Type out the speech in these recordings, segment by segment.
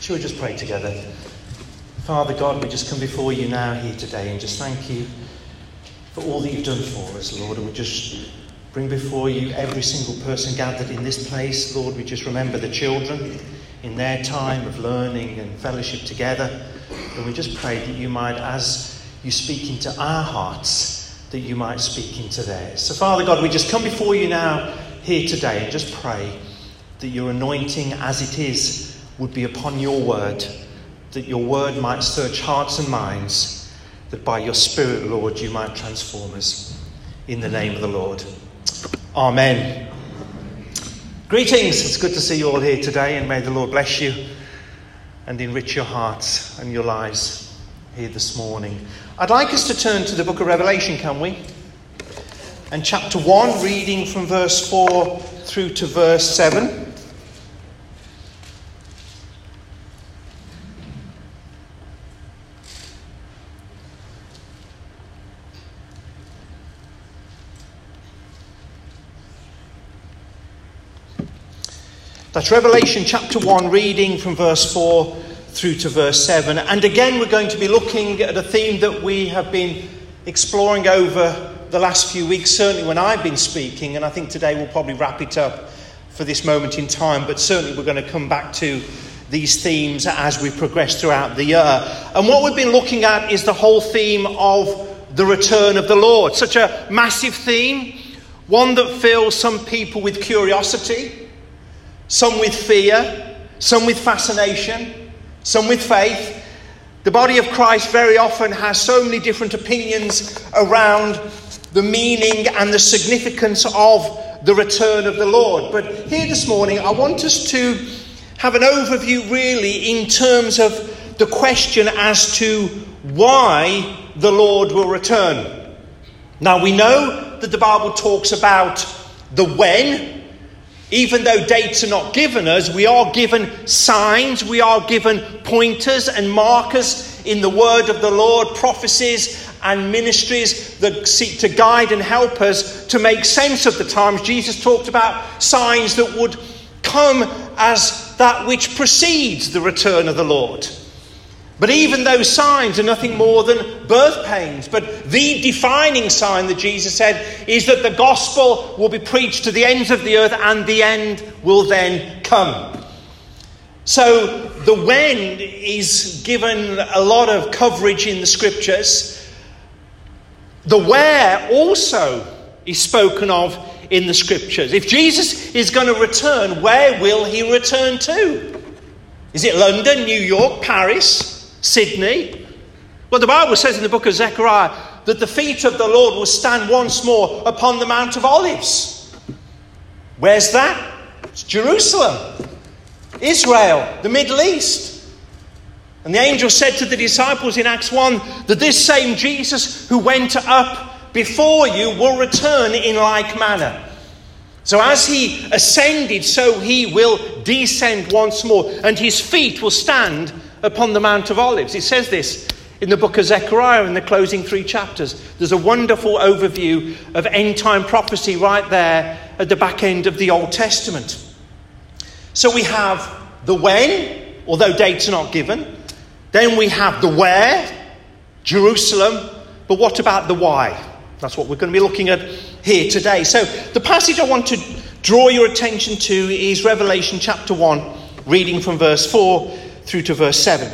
Shall we just pray together? Father God, we just come before you now here today and just thank you for all that you've done for us, Lord. And we just bring before you every single person gathered in this place. Lord, we just remember the children in their time of learning and fellowship together. And we just pray that you might, as you speak into our hearts, that you might speak into theirs. So Father God, we just come before you now here today and just pray that your anointing as it is would be upon your word, that your word might search hearts and minds, that by your Spirit, Lord, you might transform us. In the name of the Lord. Amen. Greetings. It's good to see you all here today, and may the Lord bless you and enrich your hearts and your lives here this morning. I'd like us to turn to the book of Revelation, can we? And chapter 1, reading from verse 4 through to verse 7. That's Revelation chapter 1, reading from verse 4 through to verse 7. And again, we're going to be looking at a theme that we have been exploring over the last few weeks, certainly when I've been speaking, and I think today we'll probably wrap it up for this moment in time, but certainly we're going to come back to these themes as we progress throughout the year. And what we've been looking at is the whole theme of the return of the Lord. Such a massive theme, one that fills some people with curiosity, some with fear, some with fascination, some with faith. The body of Christ very often has so many different opinions around the meaning and the significance of the return of the Lord. But here this morning, I want us to have an overview really in terms of the question as to why the Lord will return. Now we know that the Bible talks about the when. Even though dates are not given us, we are given signs, we are given pointers and markers in the word of the Lord, prophecies and ministries that seek to guide and help us to make sense of the times. Jesus talked about signs that would come as that which precedes the return of the Lord. But even those signs are nothing more than birth pains. But the defining sign that Jesus said is that the gospel will be preached to the ends of the earth and the end will then come. So the when is given a lot of coverage in the scriptures. The where also is spoken of in the scriptures. If Jesus is going to return, where will he return to? Is it London, New York, Paris, Sydney? Well, the Bible says in the book of Zechariah that the feet of the Lord will stand once more upon the Mount of Olives. Where's that? It's Jerusalem, Israel, the Middle East. And the angel said to the disciples in Acts 1 that this same Jesus who went up before you will return in like manner. So as he ascended, so he will descend once more, and his feet will stand upon the Mount of Olives. It says this in the book of Zechariah in the closing 3 chapters. There's a wonderful overview of end time prophecy right there at the back end of the Old Testament. So we have the when, although dates are not given. Then we have the where, Jerusalem. But what about the why? That's what we're going to be looking at here today. So the passage I want to draw your attention to is Revelation chapter 1, reading from verse 4 through to verse 7.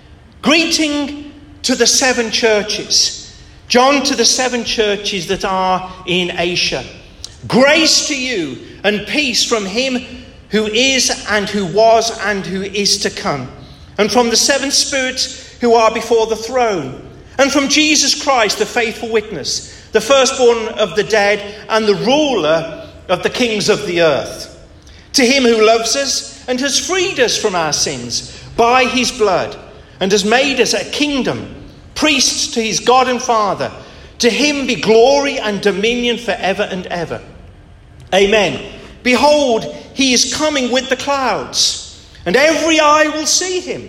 Greeting to the 7 churches. John to the 7 churches that are in Asia. Grace to you and peace from him who is and who was and who is to come. And from the 7 spirits who are before the throne. And from Jesus Christ, the faithful witness, the firstborn of the dead and the ruler of the kings of the earth. To him who loves us and has freed us from our sins by his blood, and has made us a kingdom, priests to his God and Father. To him be glory and dominion forever and ever. Amen. Behold, he is coming with the clouds, and every eye will see him,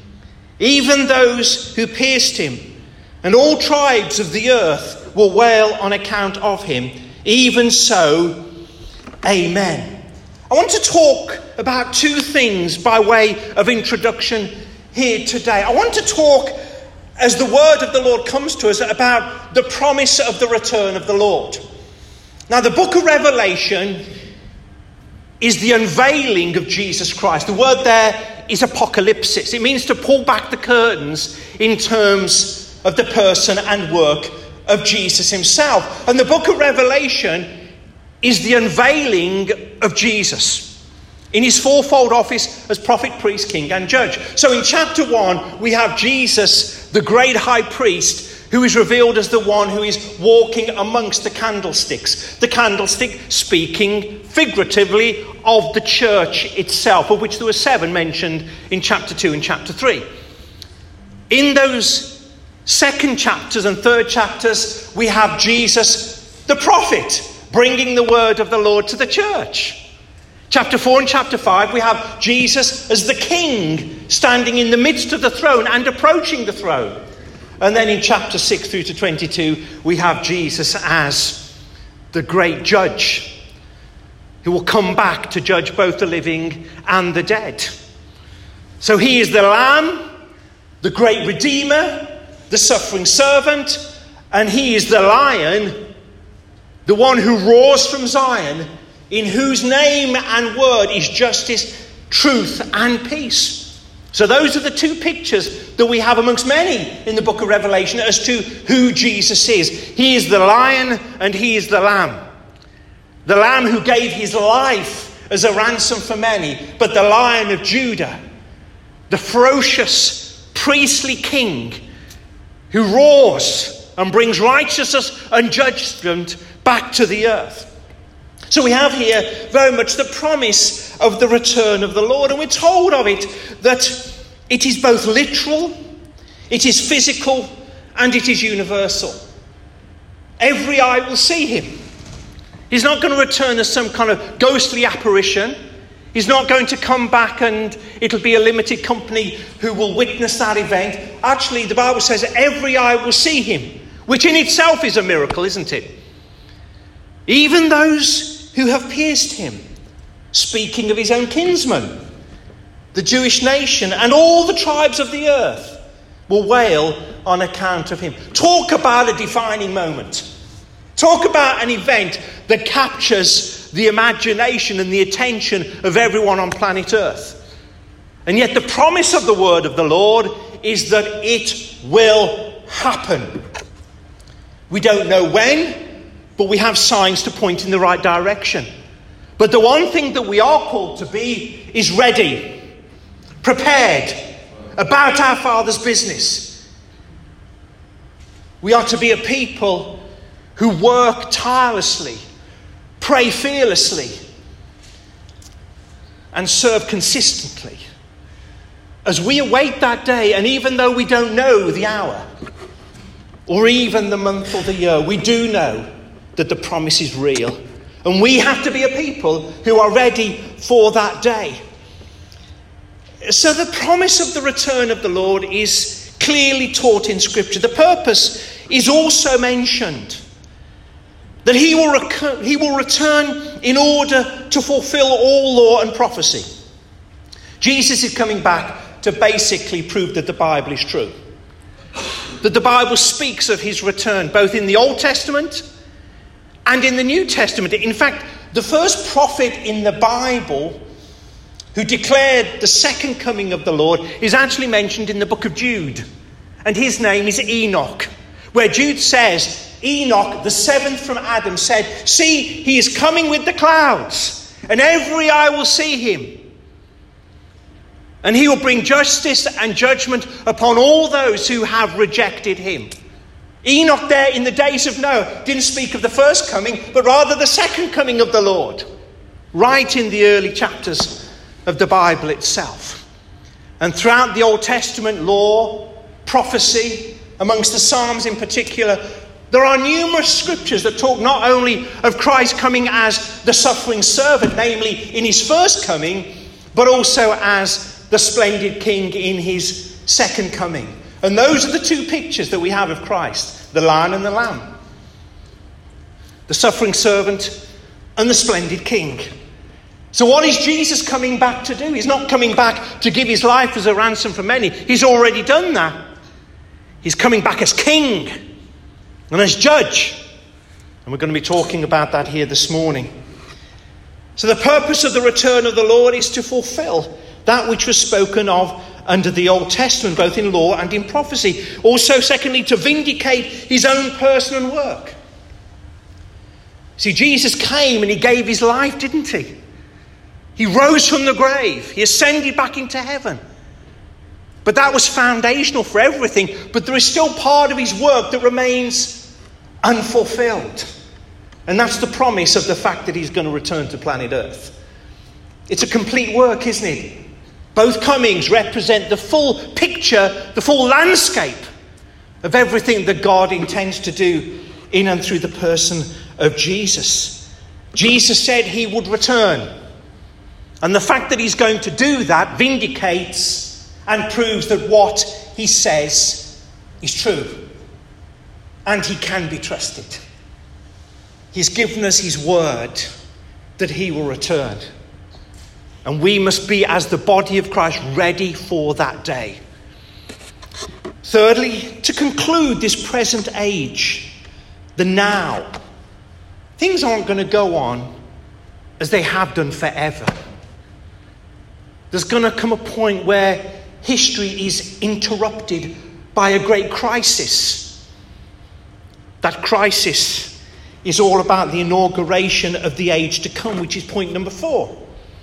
even those who pierced him, and all tribes of the earth will wail on account of him. Even so, amen. I want to talk about two things by way of introduction here today. I want to talk, as the word of the Lord comes to us, about the promise of the return of the Lord. Now, the book of Revelation is the unveiling of Jesus Christ. The word there is apocalypsis. It means to pull back the curtains in terms of the person and work of Jesus himself. And the book of Revelation is the unveiling of Jesus in his fourfold office as prophet, priest, king and judge. So in chapter 1 we have Jesus, the great high priest, who is revealed as the one who is walking amongst the candlesticks. The candlestick speaking figuratively of the church itself, of which there were 7 mentioned in chapter 2 and chapter 3. In those second chapters and third chapters, we have Jesus, the prophet, bringing the word of the Lord to the church. Chapter 4 and chapter 5, we have Jesus as the king, standing in the midst of the throne and approaching the throne. And then in chapter 6 through to 22, we have Jesus as the great judge who will come back to judge both the living and the dead. So he is the Lamb, the great Redeemer, the suffering servant, and he is the Lion, the one who roars from Zion, in whose name and word is justice, truth, and peace. So those are the two pictures that we have amongst many in the book of Revelation as to who Jesus is. He is the Lion and he is the Lamb. The Lamb who gave his life as a ransom for many, but the Lion of Judah, the ferocious priestly king who roars and brings righteousness and judgment back to the earth. So we have here very much the promise of the return of the Lord. And we're told of it that it is both literal, it is physical, and it is universal. Every eye will see him. He's not going to return as some kind of ghostly apparition. He's not going to come back and it'll be a limited company who will witness that event. Actually, the Bible says every eye will see him, which in itself is a miracle, isn't it? Even those who have pierced him, speaking of his own kinsmen, the Jewish nation, and all the tribes of the earth will wail on account of him. Talk about a defining moment. Talk about an event that captures the imagination and the attention of everyone on planet Earth. And yet the promise of the word of the Lord is that it will happen. We don't know when, but we have signs to point in the right direction. But the one thing that we are called to be is ready, prepared, about our Father's business. We are to be a people who work tirelessly, pray fearlessly, and serve consistently as we await that day. And even though we don't know the hour or even the month or the year, we do know that the promise is real. And we have to be a people who are ready for that day. So the promise of the return of the Lord is clearly taught in Scripture. The purpose is also mentioned. That he will return in order to fulfill all law and prophecy. Jesus is coming back to basically prove that the Bible is true. That the Bible speaks of his return both in the Old Testament and in the New Testament. In fact, the first prophet in the Bible who declared the second coming of the Lord is actually mentioned in the book of Jude. And his name is Enoch, where Jude says, Enoch, the seventh from Adam, said, "See, he is coming with the clouds, and every eye will see him. And he will bring justice and judgment upon all those who have rejected him." Enoch there in the days of Noah didn't speak of the first coming, but rather the second coming of the Lord, right in the early chapters of the Bible itself. And throughout the Old Testament, law, prophecy, amongst the Psalms in particular, there are numerous scriptures that talk not only of Christ coming as the suffering servant, namely in his first coming, but also as the splendid king in his second coming. And those are the two pictures that we have of Christ, the Lion and the Lamb. The suffering servant and the splendid king. So what is Jesus coming back to do? He's not coming back to give his life as a ransom for many. He's already done that. He's coming back as king and as judge. And we're going to be talking about that here this morning. So the purpose of the return of the Lord is to fulfill that which was spoken of under the Old Testament, both in law and in prophecy. Also, secondly, to vindicate his own person and work. See, Jesus came and he gave his life, didn't he? He rose from the grave. He ascended back into heaven. But that was foundational for everything. But there is still part of his work that remains unfulfilled. And that's the promise of the fact that he's going to return to planet Earth. It's a complete work, isn't it? Both comings represent the full picture, the full landscape of everything that God intends to do in and through the person of Jesus. Jesus said he would return. And the fact that he's going to do that vindicates and proves that what he says is true. And he can be trusted. He's given us his word that he will return. And we must be, as the body of Christ, ready for that day. Thirdly, to conclude this present age, the now. Things aren't going to go on as they have done forever. There's going to come a point where history is interrupted by a great crisis. That crisis is all about the inauguration of the age to come, which is point number 4.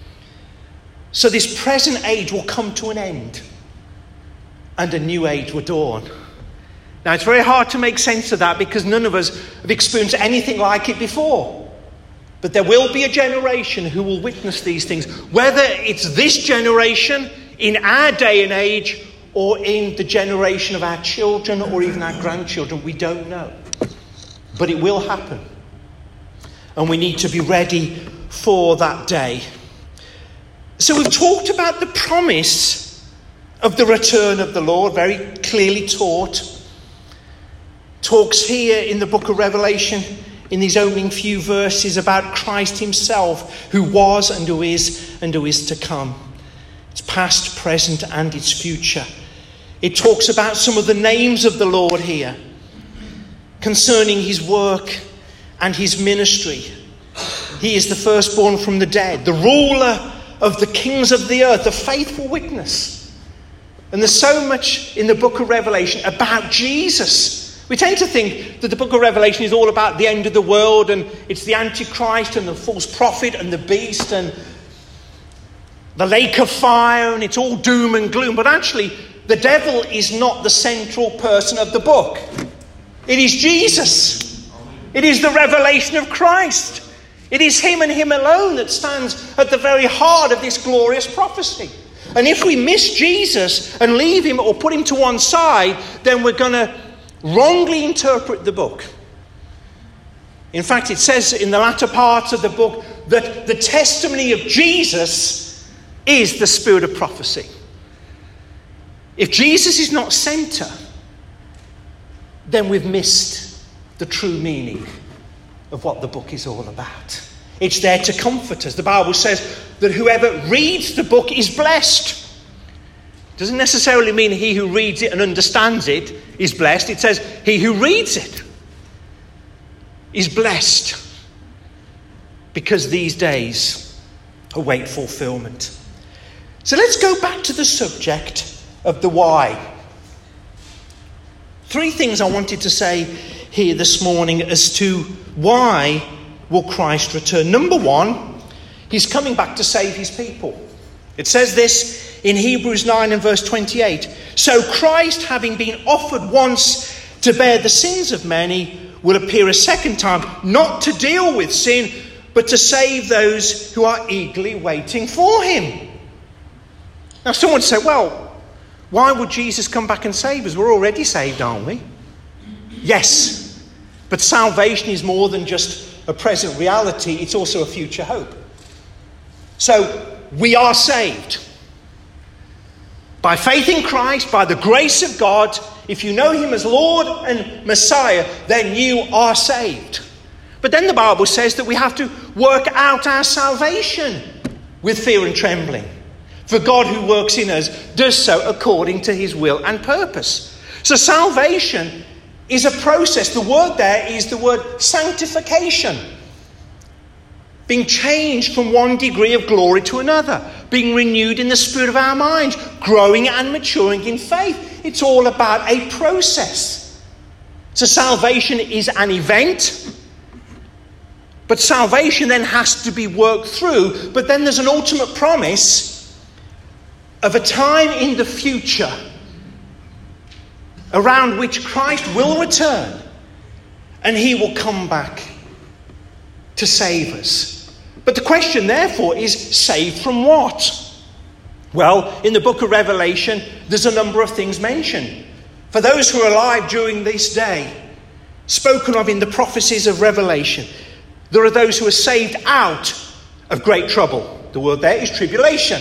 So this present age will come to an end and a new age will dawn. Now, it's very hard to make sense of that because none of us have experienced anything like it before. But there will be a generation who will witness these things, whether it's this generation in our day and age or in the generation of our children or even our grandchildren. We don't know. But it will happen. And we need to be ready for that day. So we've talked about the promise of the return of the Lord, very clearly taught. Talks here in the book of Revelation, in these opening few verses, about Christ himself, who was and who is to come. It's past, present, and its future. It talks about some of the names of the Lord here, concerning his work and his ministry. He is the firstborn from the dead, the ruler of the kings of the earth, the faithful witness. And there's so much in the book of Revelation about Jesus. We tend to think that the book of Revelation is all about the end of the world and it's the Antichrist and the false prophet and the beast and the lake of fire and it's all doom and gloom. But actually, the devil is not the central person of the book. It is Jesus. It is the revelation of Christ. It is him and him alone that stands at the very heart of this glorious prophecy. And if we miss Jesus and leave him or put him to one side, then we're going to wrongly interpret the book. In fact, it says in the latter parts of the book that the testimony of Jesus is the spirit of prophecy. If Jesus is not center, then we've missed the true meaning of what the book is all about. It's there to comfort us. The Bible says that whoever reads the book is blessed. It doesn't necessarily mean he who reads it and understands it is blessed. It says he who reads it is blessed, because these days await fulfillment. So let's go back to the subject of the why. 3 things I wanted to say here this morning as to why will Christ return. Number 1, he's coming back to save his people. It says this in Hebrews 9 and verse 28. So Christ, having been offered once to bear the sins of many, will appear a second time, not to deal with sin, but to save those who are eagerly waiting for him. Now someone would say, well, why would Jesus come back and save us? We're already saved, aren't we? Yes, but salvation is more than just a present reality. It's also a future hope. So we are saved. By faith in Christ, by the grace of God, if you know him as Lord and Messiah, then you are saved. But then the Bible says that we have to work out our salvation. with fear and trembling. For God who works in us does so according to his will and purpose. So salvation is a process. The word there is the word sanctification. Being changed from one degree of glory to another. Being renewed in the spirit of our minds. Growing and maturing in faith. It's all about a process. So salvation is an event. But salvation then has to be worked through. But then there's an ultimate promise of a time in the future around which Christ will return and he will come back to save us. But the question therefore is, saved from what? Well, in the book of Revelation, there's a number of things mentioned. For those who are alive during this day, spoken of in the prophecies of Revelation, there are those who are saved out of great trouble. The word there is tribulation.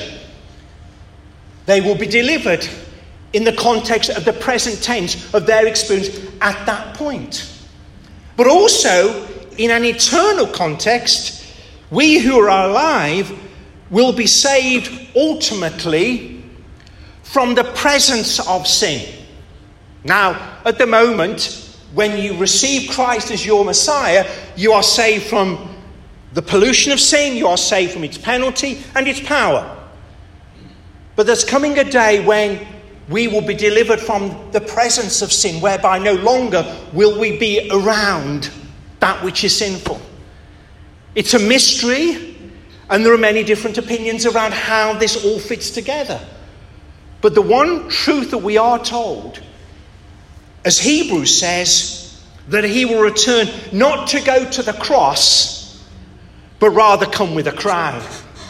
They will be delivered in the context of the present tense of their experience at that point. But also, in an eternal context, we who are alive will be saved ultimately from the presence of sin. Now, at the moment, when you receive Christ as your Messiah, you are saved from the pollution of sin, you are saved from its penalty and its power. But there's coming a day when we will be delivered from the presence of sin, whereby no longer will we be around that which is sinful. It's a mystery, and there are many different opinions around how this all fits together. But the one truth that we are told, as Hebrews says, that he will return not to go to the cross, but rather come with a crown.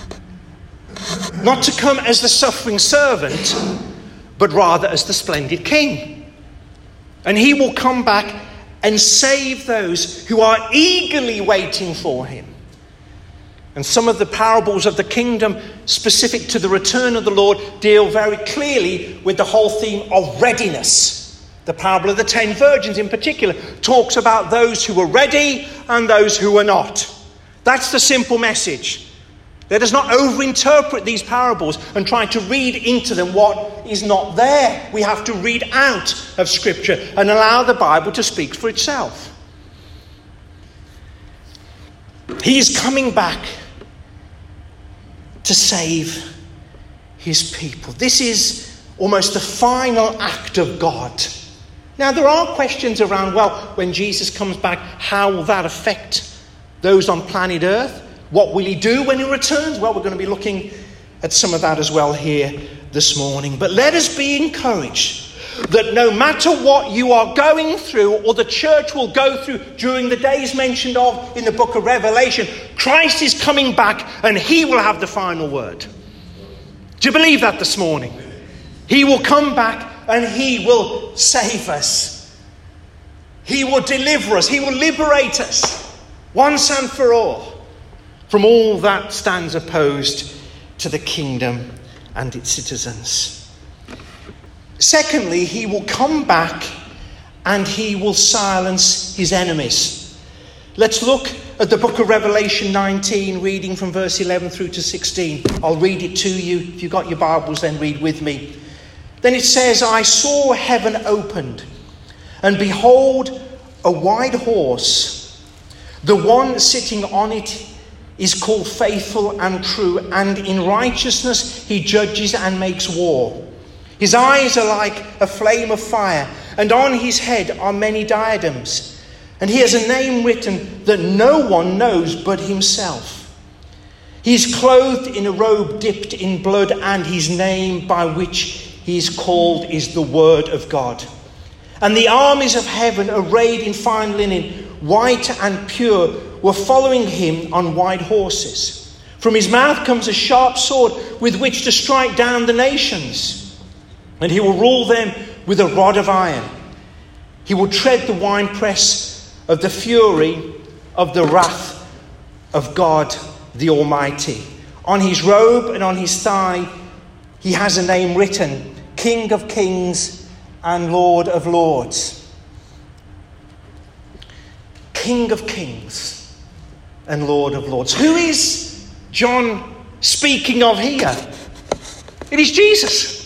Not to come as the suffering servant, but rather as the splendid king. And he will come back and save those who are eagerly waiting for him. And some of the parables of the kingdom specific to the return of the Lord deal very clearly with the whole theme of readiness. The parable of the 10 virgins in particular talks about those who are ready and those who are not. That's the simple message. Let us not overinterpret these parables and try to read into them what is not there. We have to read out of Scripture and allow the Bible to speak for itself. He is coming back to save his people. This is almost the final act of God. Now, there are questions around, well, when Jesus comes back, how will that affect those on planet Earth? What will he do when he returns? Well, we're going to be looking at some of that as well here this morning. But let us be encouraged that no matter what you are going through or the church will go through during the days mentioned of in the book of Revelation, Christ is coming back and he will have the final word. Do you believe that this morning? He will come back and he will save us. He will deliver us. He will liberate us once and for all from all that stands opposed to the kingdom and its citizens. Secondly, he will come back and he will silence his enemies. Let's look at the book of Revelation 19, reading from verse 11 through to 16. I'll read it to you. If you've got your Bibles, then read with me. Then it says, I saw heaven opened, and behold, a white horse. The one sitting on it is called Faithful and True, and in righteousness he judges and makes war. His eyes are like a flame of fire, and on his head are many diadems. And he has a name written that no one knows but himself. He is clothed in a robe dipped in blood, and his name by which he is called is the Word of God. And the armies of heaven, arrayed in fine linen, white and pure, were following him on white horses. From his mouth comes a sharp sword with which to strike down the nations. And he will rule them with a rod of iron. He will tread the winepress of the fury of the wrath of God the Almighty. On his robe and on his thigh he has a name written, King of Kings and Lord of Lords. King of Kings and Lord of Lords. Who is John speaking of here? It is Jesus.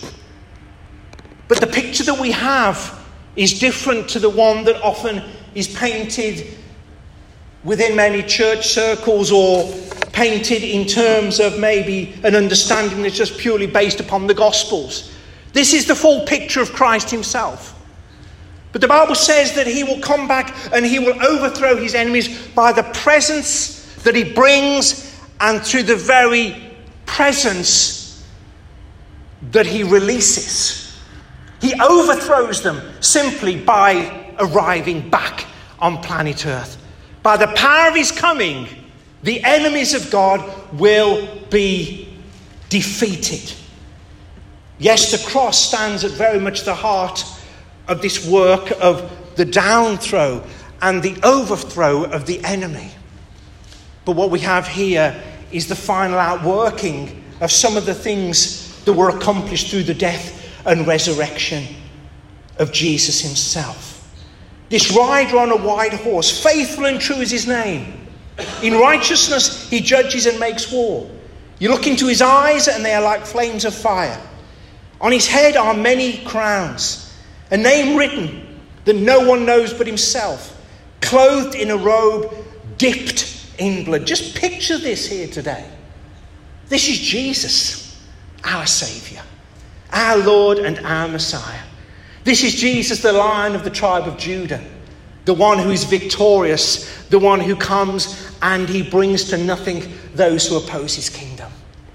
But the picture that we have is different to the one that often is painted within many church circles, or painted in terms of maybe an understanding that's just purely based upon the Gospels. This is the full picture of Christ himself. But the Bible says that he will come back and he will overthrow his enemies by the presence that he brings, and through the very presence that he releases. He overthrows them simply by arriving back on planet Earth. By the power of his coming, the enemies of God will be defeated. Yes, the cross stands at very much the heart of this work of the downthrow and the overthrow of the enemy. But what we have here is the final outworking of some of the things that were accomplished through the death and resurrection of Jesus himself. This rider on a white horse, faithful and true is his name. In righteousness he judges and makes war. You look into his eyes and they are like flames of fire. On his head are many crowns, a name written that no one knows but himself, clothed in a robe dipped in blood. Just picture this here today. This is Jesus, our Saviour, our Lord and our Messiah. This is Jesus, the Lion of the tribe of Judah, the one who is victorious, the one who comes and he brings to nothing those who oppose his kingdom.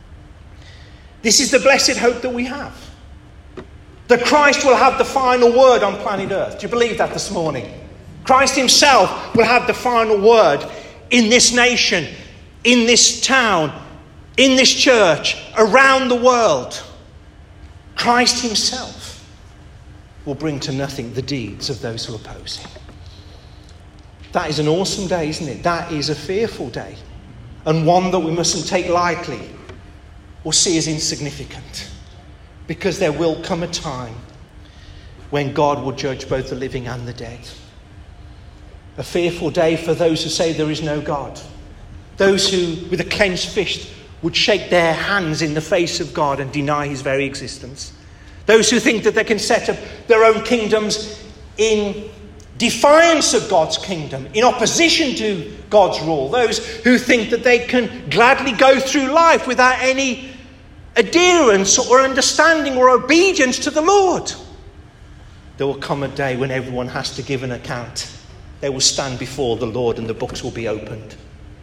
This is the blessed hope that we have. That Christ will have the final word on planet Earth. Do you believe that this morning? Christ himself will have the final word in this nation, in this town, in this church, around the world. Christ himself will bring to nothing the deeds of those who oppose him. That is an awesome day, isn't it? That is a fearful day, and one that we mustn't take lightly or see as insignificant, because there will come a time when God will judge both the living and the dead. A fearful day for those who say there is no God, those who with a clenched fist would shake their hands in the face of God and deny his very existence. Those who think that they can set up their own kingdoms in defiance of God's kingdom, in opposition to God's rule. Those who think that they can gladly go through life without any adherence or understanding or obedience to the Lord. There will come a day when everyone has to give an account. They will stand before the Lord and the books will be opened.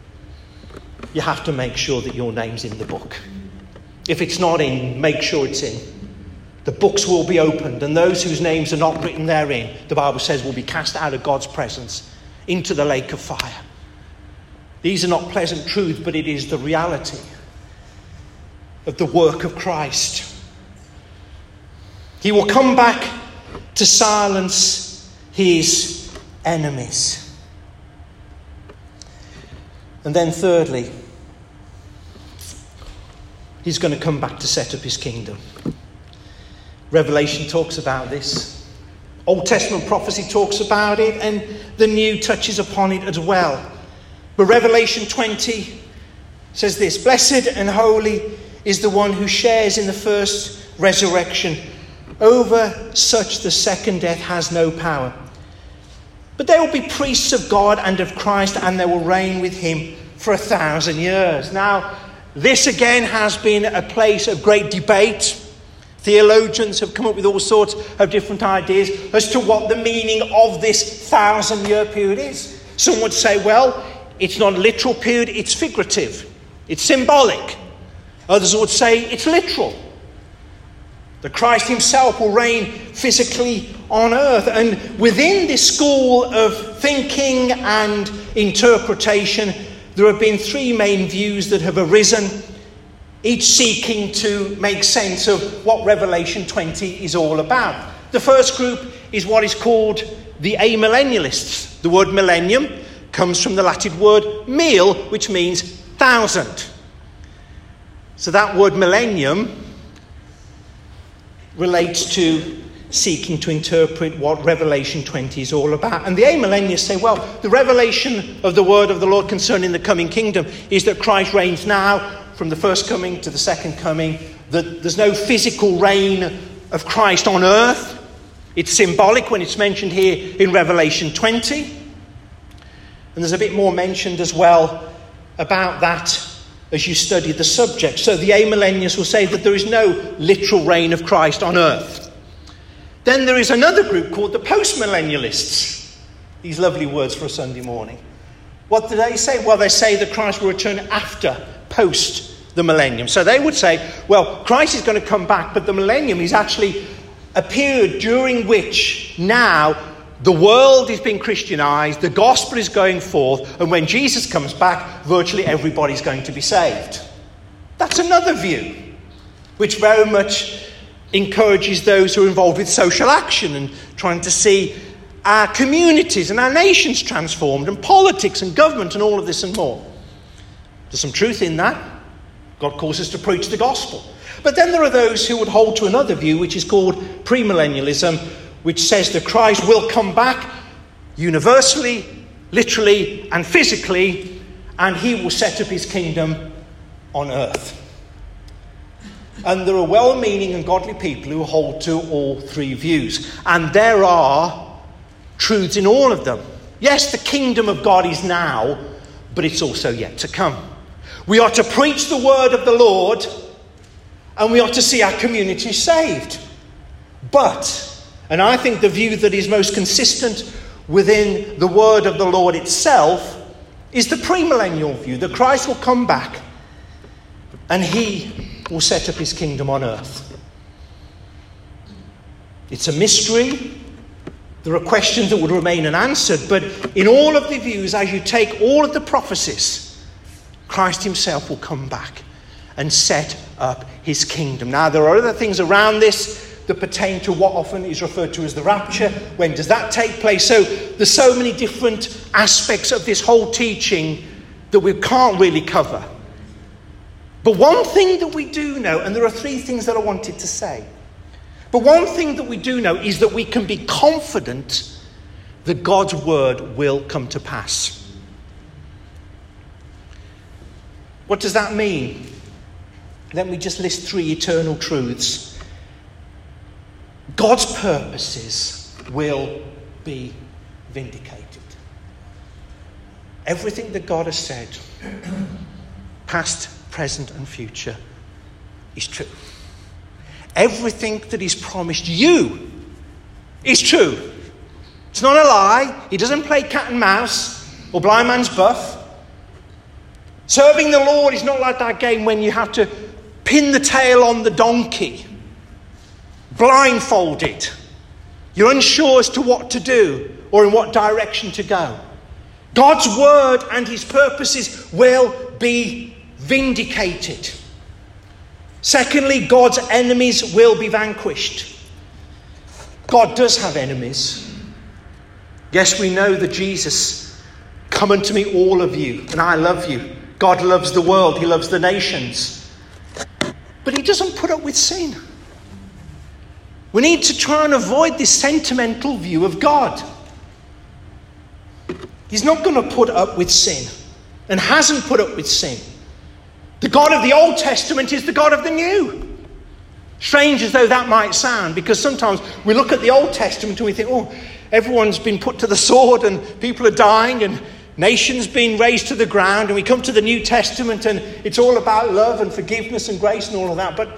You have to make sure that your name's in the book. If it's not in, make sure it's in. The books will be opened, and those whose names are not written therein, the Bible says, will be cast out of God's presence into the lake of fire. These are not pleasant truths, but it is the reality of the work of Christ. He will come back to silence his enemies. And then thirdly, he's going to come back to set up his kingdom. Revelation talks about this. Old Testament prophecy talks about it, and the New touches upon it as well. But Revelation 20 says this: Blessed and holy is the one who shares in the first resurrection. Over such the second death has no power. But they will be priests of God and of Christ, and they will reign with him for 1,000 years. Now, this again has been a place of great debate. Theologians have come up with all sorts of different ideas as to what the meaning of this 1,000-year period is. Some would say, well, it's not a literal period, it's figurative. It's symbolic. Others would say it's literal. That Christ himself will reign physically on earth. And within this school of thinking and interpretation, there have been three main views that have arisen, each seeking to make sense of what Revelation 20 is all about. The first group is what is called the amillennialists. The word millennium comes from the Latin word mil, which means 1,000. So that word millennium relates to seeking to interpret what Revelation 20 is all about. And the amillennialists say, well, the revelation of the word of the Lord concerning the coming kingdom is that Christ reigns now from the first coming to the second coming, that there's no physical reign of Christ on earth. It's symbolic when it's mentioned here in Revelation 20. And there's a bit more mentioned as well about that as you study the subject. So the amillennialists will say that there is no literal reign of Christ on earth. Then there is another group called the postmillennialists. These lovely words for a Sunday morning. What do they say? Well, they say that Christ will return after, post the millennium. So they would say, well, Christ is going to come back, but the millennium is actually a period during which now the world is being Christianized, the gospel is going forth, and when Jesus comes back, virtually everybody's going to be saved. That's another view, which very much encourages those who are involved with social action and trying to see our communities and our nations transformed, and politics and government and all of this and more. There's some truth in that. God calls us to preach the gospel. But then there are those who would hold to another view, which is called premillennialism, which says that Christ will come back universally, literally and physically, and he will set up his kingdom on earth. And there are well-meaning and godly people who hold to all three views. And there are truths in all of them. Yes, the kingdom of God is now, but it's also yet to come. We are to preach the word of the Lord, and we are to see our community saved. But, and I think the view that is most consistent within the word of the Lord itself is the premillennial view, that Christ will come back and he will set up his kingdom on earth. It's a mystery. There are questions that would remain unanswered, but in all of the views, as you take all of the prophecies, Christ himself will come back and set up his kingdom. Now, there are other things around this that pertain to what often is referred to as the rapture. When does that take place? So there's so many different aspects of this whole teaching that we can't really cover. But one thing that we do know, and there are three things that I wanted to say. But one thing that we do know is that we can be confident that God's word will come to pass. What does that mean? Let me just list three eternal truths. God's purposes will be vindicated. Everything that God has said, past, present, and future, is true. Everything that he's promised you is true. It's not a lie. He doesn't play cat and mouse or blind man's buff. Serving the Lord is not like that game when you have to pin the tail on the donkey, blindfolded. You're unsure as to what to do or in what direction to go. God's word and his purposes will be vindicated. Secondly, God's enemies will be vanquished. God does have enemies. Yes, we know that Jesus, come unto me all of you, and I love you. God loves the world. He loves the nations. But he doesn't put up with sin. We need to try and avoid this sentimental view of God. He's not going to put up with sin, and hasn't put up with sin. The God of the Old Testament is the God of the New. Strange as though that might sound, because sometimes we look at the Old Testament and we think, oh, everyone's been put to the sword and people are dying and nations being razed to the ground, and we come to the New Testament and it's all about love and forgiveness and grace and all of that. But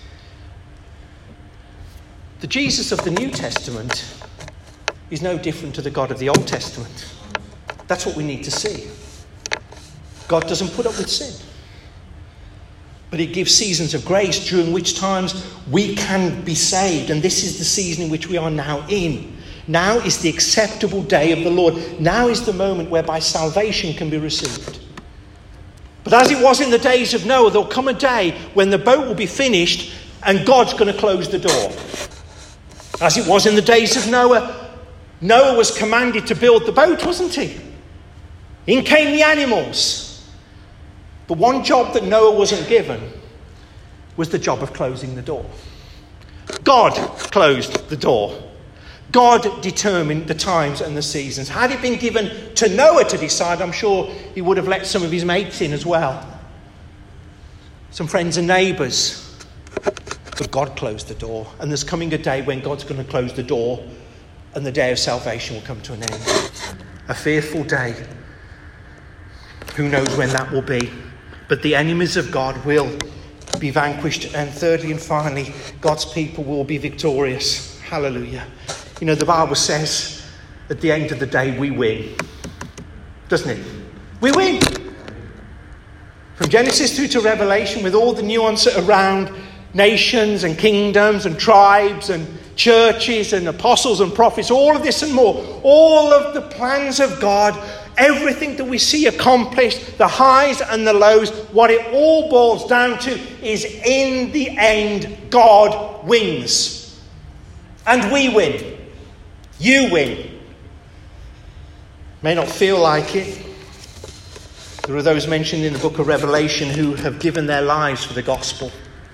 the Jesus of the New Testament is no different to the God of the Old Testament. That's what we need to see. God doesn't put up with sin. But it gives seasons of grace during which times we can be saved. And this is the season in which we are now in. Now is the acceptable day of the Lord. Now is the moment whereby salvation can be received. But as it was in the days of Noah, there'll come a day when the boat will be finished and God's going to close the door. As it was in the days of Noah, Noah was commanded to build the boat, wasn't he? In came the animals. But one job that Noah wasn't given was the job of closing the door. God closed the door. God determined the times and the seasons. Had it been given to Noah to decide, I'm sure he would have let some of his mates in as well. some friends and neighbours. But God closed the door. And there's coming a day when God's going to close the door and the day of salvation will come to an end. A fearful day. Who knows when that will be? But the enemies of God will be vanquished. And thirdly and finally, God's people will be victorious. Hallelujah. You know, the Bible says at the end of the day we win. Doesn't it? We win. From Genesis through to Revelation, with all the nuance around nations and kingdoms and tribes and churches and apostles and prophets, all of this and more, all of the plans of God, everything that we see accomplished, the highs and the lows, what it all boils down to is in the end, God wins. And we win. You win. May not feel like it. There are those mentioned in the book of Revelation who have given their lives for the gospel.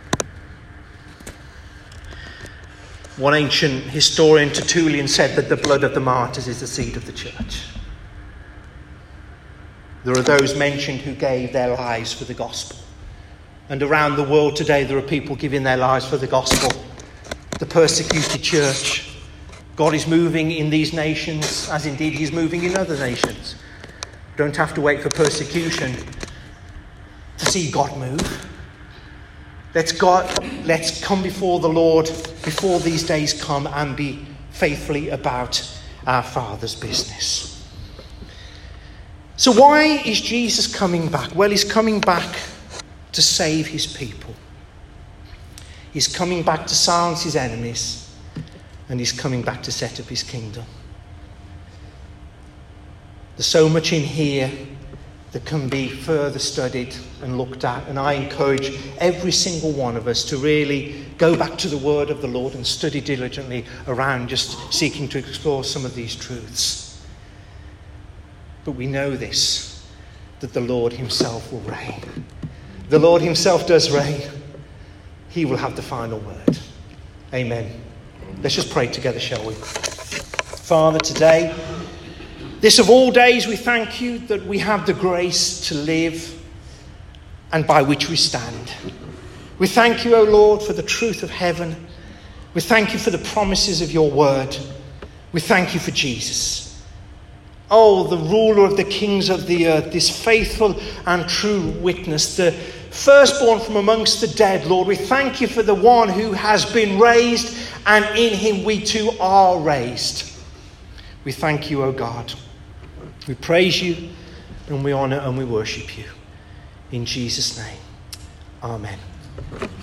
One ancient historian, Tertullian, said that the blood of the martyrs is the seed of the church. There are those mentioned who gave their lives for the gospel. And around the world today, there are people giving their lives for the gospel. The persecuted church. God is moving in these nations, as indeed he's moving in other nations. Don't have to wait for persecution to see God move. Let's come before the Lord before these days come and be faithfully about our Father's business. So why is Jesus coming back? Well, he's coming back to save his people. He's coming back to silence his enemies. And he's coming back to set up his kingdom. There's so much in here that can be further studied and looked at. And I encourage every single one of us to really go back to the word of the Lord and study diligently around just seeking to explore some of these truths. But we know this, that the Lord himself will reign. The Lord himself does reign. He will have the final word. Amen. Let's just pray together, shall we? Father, today, this of all days, we thank you that we have the grace to live and by which we stand. We thank you, O Lord, for the truth of heaven. We thank you for the promises of your word. We thank you for Jesus. Oh, the ruler of the kings of the earth, this faithful and true witness, the firstborn from amongst the dead, Lord. We thank you for the one who has been raised, and in him we too are raised. We thank you, O God. We praise you, and we honour and we worship you. In Jesus' name, amen.